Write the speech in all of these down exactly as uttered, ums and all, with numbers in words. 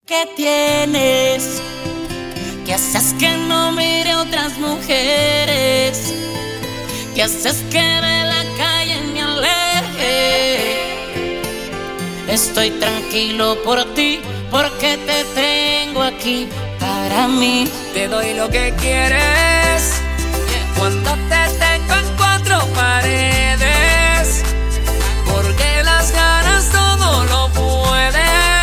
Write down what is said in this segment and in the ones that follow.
¿Qué tienes? ¿Qué haces que no mire a otras mujeres? ¿Qué haces que de la calle me aleje? Estoy tranquilo por ti, porque te tengo aquí para mí. Te doy lo que quieres cuando te tengo en cuatro paredes, porque las ganas todo lo pueden.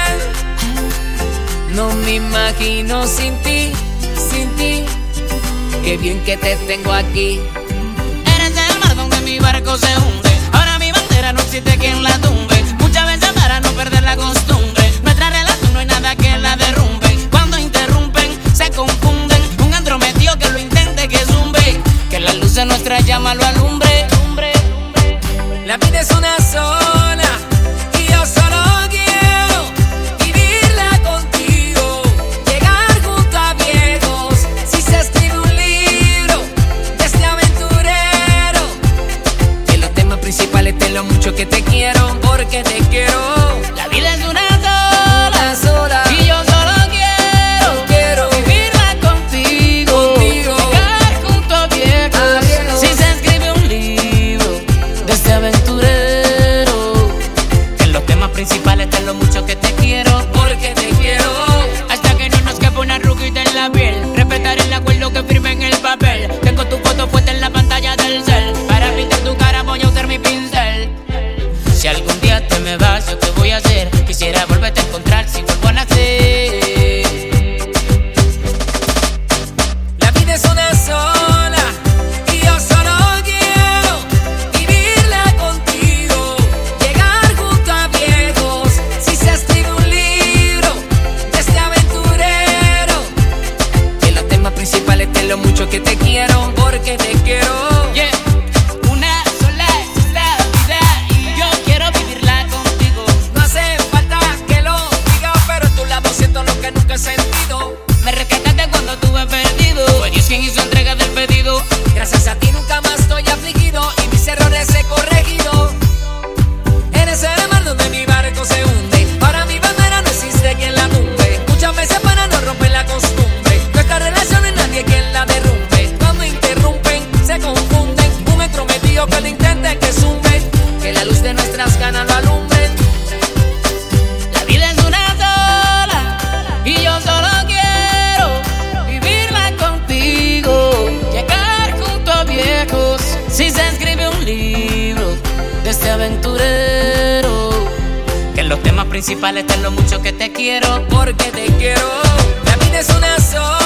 No me imagino sin ti, sin ti. Qué bien que te tengo aquí. Eres el mar donde mi barco se hunde. Ahora mi bandera no existe quien la tumbe. Muchas veces para no perder la costumbre. Nuestra relación no hay nada que la derrumbe. Cuando interrumpen, se confunden. Un andrometido que lo intente, que zumbe. Que la luz de nuestra llama lo alumbre. La vida es una sola y yo solo quiero vivirla contigo. Llegar junto a viejos, si se escribe un libro de este aventurero. Que los temas principales de lo mucho que te quiero, porque te quiero. La vida es una sola, Una sola y yo solo quiero, quiero vivirla contigo. Contigo. Llegar junto a viejos, A viejos. si se escribe un libro de este aventurero. Que los temas principales de lo mucho que te quiero, porque te quiero. hasta que no nos quepa una arruguita en la piel. Respetar el acuerdo que firme en el papel. Tengo tu foto puesta en la pantalla del cel. Para pintar tu cara voy a usar mi pincel. Si algún día te me vas, ¿yo qué voy a hacer? Quisiera volverte a encontrar si vuelvo a nacer. La vida es una sola y yo solo quiero vivirla contigo. Llegar junto a viejos, si se escribe un libro de este aventurero. Que los temas principales de lo mucho que te quiero, porque te quiero. Yeah. Una sola es esta vida y yo quiero vivirla contigo. No hace falta que lo diga, pero a tu lado siento lo que nunca he sentido. Me rescataste cuando estuve perdido. Fue Dios quien hizo entrega del pedido. Gracias a ti nunca más estoy afligido y mis errores he corregido. Eres el mar donde mi barco se hunde. Para mi bandera no existe quien la tumbe. Muchas veces para no romper la costumbre. Nuestra relación no hay nadie quien la derrumbe. Cuando interrumpen, se confunden. Un entrometido que lo intente, que zumbe. Que la luz de nuestras ganas lo alumbren. La vida es una sola y yo solo quiero vivirla contigo. Llegar junto a viejos, si se escribe un libro de este aventurero. Que los temas principales de lo mucho que te quiero, Porque te quiero. La vida es una sola.